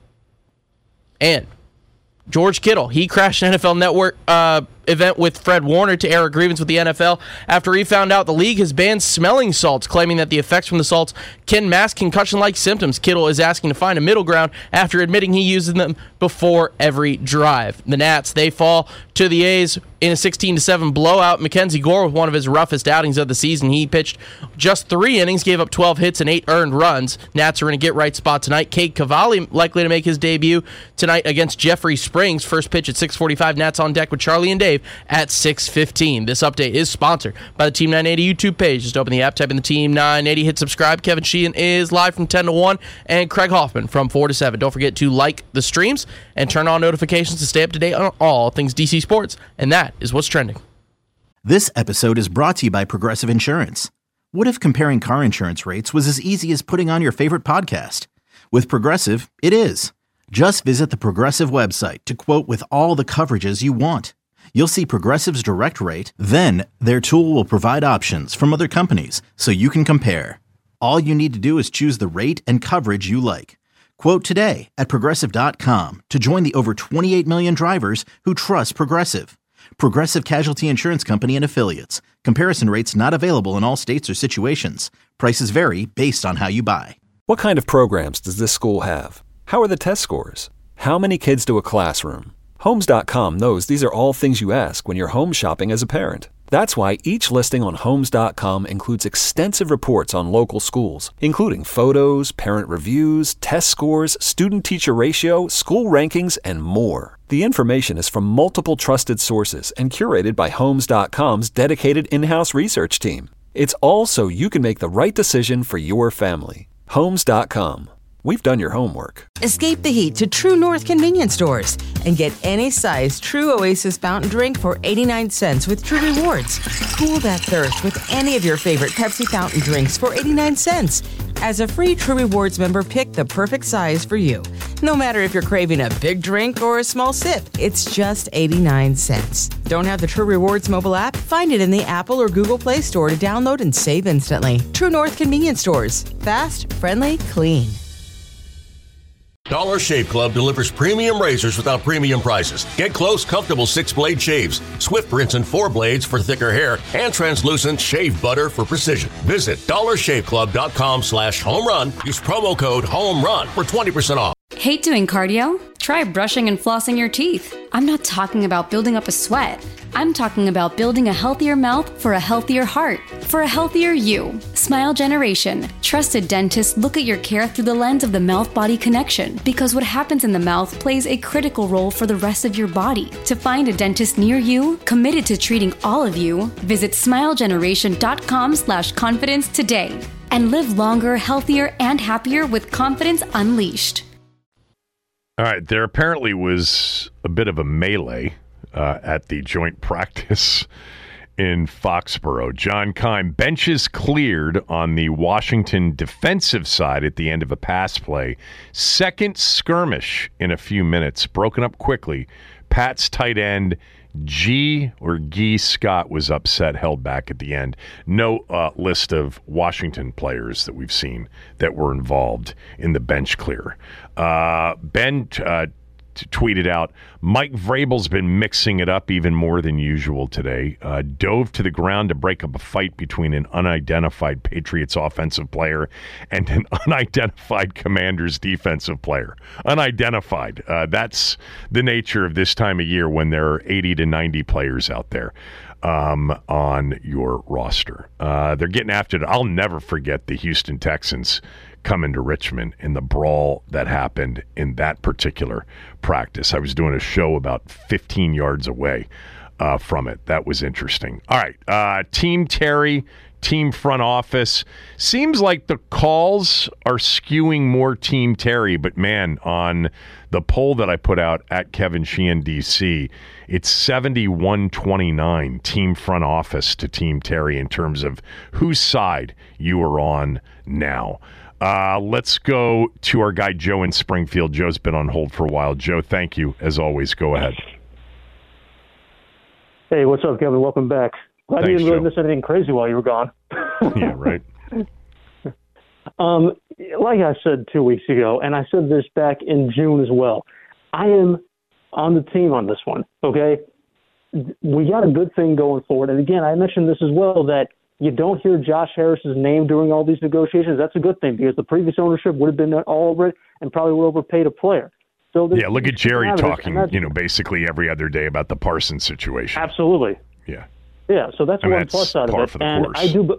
And George Kittle, he crashed an NFL Network event with Fred Warner to air a grievance with the NFL after he found out the league has banned smelling salts, claiming that the effects from the salts can mask concussion-like symptoms. Kittle is asking to find a middle ground after admitting he uses them before every drive. The Nats, they fall to the A's in a 16-7 blowout. Mackenzie Gore with one of his roughest outings of the season. He pitched just 3 innings, gave up 12 hits and 8 earned runs. Nats are in a get-right spot tonight. Cade Cavalli likely to make his debut tonight against Jeffrey Springs. First pitch at 6:45. Nats on deck with Charlie and Dave at 6:15. This update is sponsored by the Team 980 YouTube page. Just open the app, type in the Team 980, hit subscribe. Kevin Sheehan is live from 10 to 1, and Craig Hoffman from 4 to 7. Don't forget to like the streams and turn on notifications to stay up to date on all things DC Sports, and that is what's trending. This episode is brought to you by Progressive Insurance. What if comparing car insurance rates was as easy as putting on your favorite podcast? With Progressive, it is. Just visit the Progressive website to quote with all the coverages you want. You'll see Progressive's direct rate, then their tool will provide options from other companies so you can compare. All you need to do is choose the rate and coverage you like. Quote today at Progressive.com to join the over 28 million drivers who trust Progressive. Progressive Casualty Insurance Company and Affiliates. Comparison rates not available in all states or situations. Prices vary based on how you buy. What kind of programs does this school have? How are the test scores? How many kids do a classroom? Homes.com knows these are all things you ask when you're home shopping as a parent. That's why each listing on Homes.com includes extensive reports on local schools, including photos, parent reviews, test scores, student-teacher ratio, school rankings, and more. The information is from multiple trusted sources and curated by Homes.com's dedicated in-house research team. It's all so you can make the right decision for your family. Homes.com. We've done your homework. Escape the heat to True North convenience stores and get any size True Oasis fountain drink for 89 cents with True Rewards. Cool that thirst with any of your favorite Pepsi fountain drinks for 89 cents. As a free True Rewards member, pick the perfect size for you. No matter if you're craving a big drink or a small sip, it's just 89 cents. Don't have the True Rewards mobile app? Find it in the Apple or Google Play Store to download and save instantly. True North convenience stores. Fast, friendly, clean. Dollar Shave Club delivers premium razors without premium prices. Get close, comfortable 6-blade shaves, swift rinse and 4 blades for thicker hair, and translucent shave butter for precision. Visit dollarshaveclub.com/home run. Use promo code HOMERUN for 20% off. Hate doing cardio? Try brushing and flossing your teeth. I'm not talking about building up a sweat. I'm talking about building a healthier mouth for a healthier heart, for a healthier you. Smile Generation. Trusted dentists look at your care through the lens of the mouth-body connection, because what happens in the mouth plays a critical role for the rest of your body. To find a dentist near you, committed to treating all of you, visit smilegeneration.com/confidence today and live longer, healthier, and happier with confidence unleashed. All right, there apparently was a bit of a melee at the joint practice in Foxborough. John Keim, benches cleared on the Washington defensive side at the end of a pass play. Second skirmish in a few minutes, broken up quickly. Pat's tight end, Guy Scott, was upset, held back at the end. No list of Washington players that we've seen that were involved in the bench clear. Ben tweeted out, Mike Vrabel's been mixing it up even more than usual today. Dove to the ground to break up a fight between an unidentified Patriots offensive player and an unidentified Commanders defensive player. Unidentified. That's the nature of this time of year when there are 80 to 90 players out there on your roster. They're getting after it. I'll never forget the Houston Texans coming to Richmond in the brawl that happened in that particular practice. I was doing a show about 15 yards away from it. That was interesting. All right, Team Terry, team front office. Seems like the calls are skewing more Team Terry, but man, on the poll that I put out at Kevin Sheehan DC, it's 71-29 team front office to Team Terry in terms of whose side you are on now. Let's go to our guy Joe in Springfield. Joe's been on hold for a while. Joe, thank you. As always, go ahead. Hey, what's up, Kevin? Welcome back. Glad you didn't really miss anything crazy while you were gone. Yeah, right. Like I said 2 weeks ago, and I said this back in June as well, I am on the team on this one, okay? We got a good thing going forward. And again, I mentioned this as well, that you don't hear Josh Harris's name during all these negotiations. That's a good thing because the previous ownership would have been all over it and probably would have overpaid a player. So yeah, look at Jerry talking, basically every other day about the Parsons situation. Absolutely. Yeah. Yeah, so that's one plus side of it. And I do,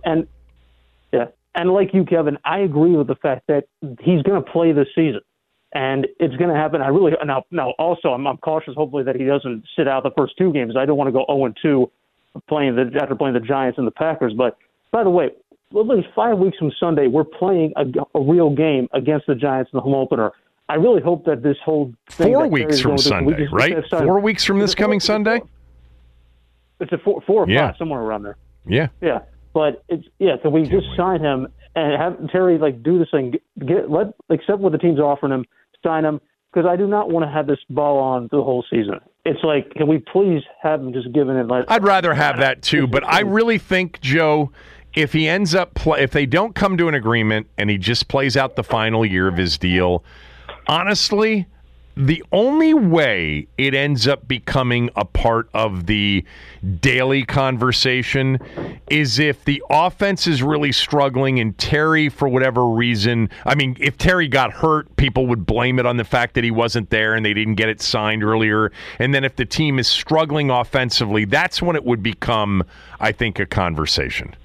and like you, Kevin, I agree with the fact that he's going to play this season, and it's going to happen. Now, also, I'm cautious, hopefully, that he doesn't sit out the first two games. I don't want to go 0-2 after playing the Giants and the Packers. But by the way, literally 5 weeks from Sunday, we're playing a real game against the Giants in the home opener. I really hope that this whole thing 4 weeks from Sunday, right? 4 weeks from this coming Sunday. It's a 4 or 5, somewhere around there. Yeah. Yeah. But so we just sign him and have Terry do this thing, accept what the team's offering him, sign him, because I do not want to have this ball on the whole season. It's like, can we please have him just given it? I'd rather have that too, but I really think, Joe, if he ends up if they don't come to an agreement and he just plays out the final year of his deal, honestly, the only way it ends up becoming a part of the daily conversation is if the offense is really struggling and Terry, for whatever reason, if Terry got hurt, people would blame it on the fact that he wasn't there and they didn't get it signed earlier. And then if the team is struggling offensively, that's when it would become, I think, a conversation.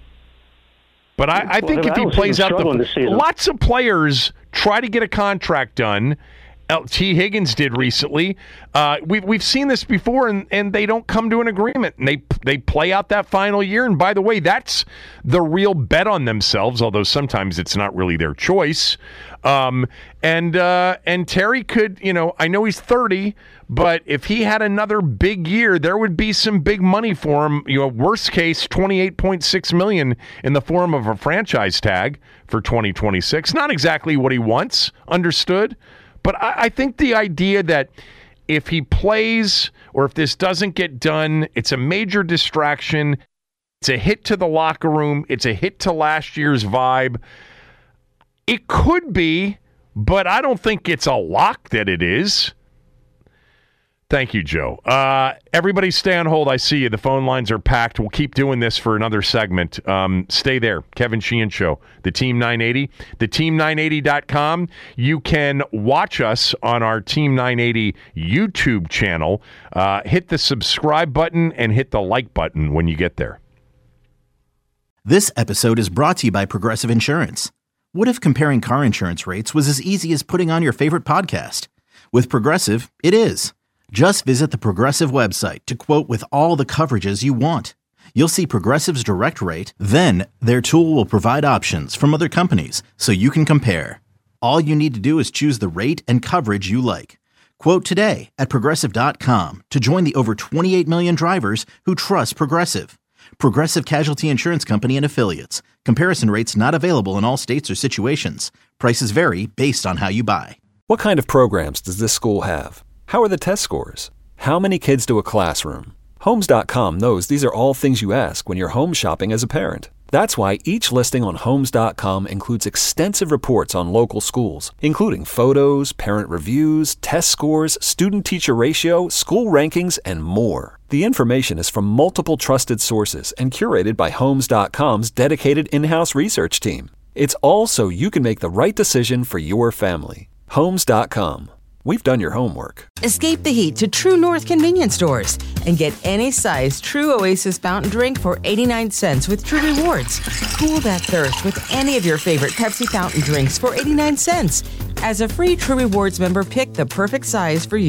But I think if he plays out lots of players try to get a contract done. T. Higgins did recently. We've seen this before, and they don't come to an agreement, and they play out that final year. And by the way, that's the real bet on themselves, although sometimes it's not really their choice. And Terry could, I know he's 30, but if he had another big year, there would be some big money for him. Worst case, $28.6 million in the form of a franchise tag for 2026. Not exactly what he wants, understood. But I think the idea that if he plays or if this doesn't get done, it's a major distraction. It's a hit to the locker room. It's a hit to last year's vibe. It could be, but I don't think it's a lock that it is. Thank you, Joe. Everybody stay on hold. I see you. The phone lines are packed. We'll keep doing this for another segment. Stay there. Kevin Sheehan Show, the Team 980, theteam980.com. You can watch us on our Team 980 YouTube channel. Hit the subscribe button and hit the like button when you get there. This episode is brought to you by Progressive Insurance. What if comparing car insurance rates was as easy as putting on your favorite podcast? With Progressive, it is. Just visit the Progressive website to quote with all the coverages you want. You'll see Progressive's direct rate, then their tool will provide options from other companies so you can compare. All you need to do is choose the rate and coverage you like. Quote today at Progressive.com to join the over 28 million drivers who trust Progressive. Progressive Casualty Insurance Company and Affiliates. Comparison rates not available in all states or situations. Prices vary based on how you buy. What kind of programs does this school have? How are the test scores? How many kids do a classroom? Homes.com knows these are all things you ask when you're home shopping as a parent. That's why each listing on Homes.com includes extensive reports on local schools, including photos, parent reviews, test scores, student-teacher ratio, school rankings, and more. The information is from multiple trusted sources and curated by Homes.com's dedicated in-house research team. It's all so you can make the right decision for your family. Homes.com. We've done your homework. Escape the heat to True North convenience stores and get any size True Oasis fountain drink for 89 cents with True Rewards. Cool that thirst with any of your favorite Pepsi fountain drinks for 89 cents. As a free True Rewards member, pick the perfect size for you.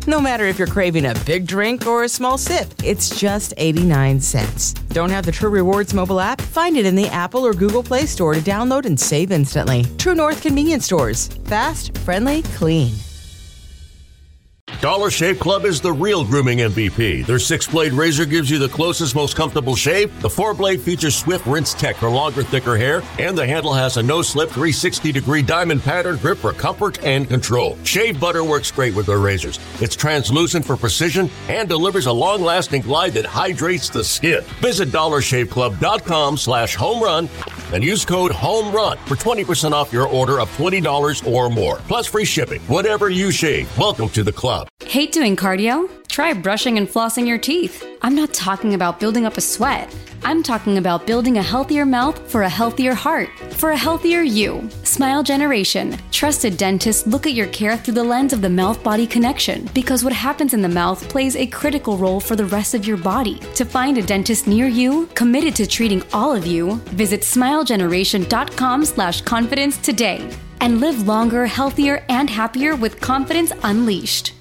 No matter if you're craving a big drink or a small sip, it's just 89 cents. Don't have the True Rewards mobile app? Find it in the Apple or Google Play Store to download and save instantly. True North Convenience Stores. Fast, friendly, clean. Dollar Shave Club is the real grooming MVP. Their 6-blade razor gives you the closest, most comfortable shave. The 4-blade features swift rinse tech for longer, thicker hair, and the handle has a no-slip 360-degree diamond pattern grip for comfort and control. Shave butter works great with their razors. It's translucent for precision and delivers a long-lasting glide that hydrates the skin. Visit DollarShaveClub.com/homerun and use code HOMERUN for 20% off your order of $20 or more. Plus free shipping. Whatever you shave, welcome to the club. Hate doing cardio? Try brushing and flossing your teeth. I'm not talking about building up a sweat. I'm talking about building a healthier mouth for a healthier heart, for a healthier you. Smile Generation. Trusted dentists look at your care through the lens of the mouth-body connection, because what happens in the mouth plays a critical role for the rest of your body. To find a dentist near you, committed to treating all of you, visit smilegeneration.com/confidence today and live longer, healthier, and happier with confidence unleashed.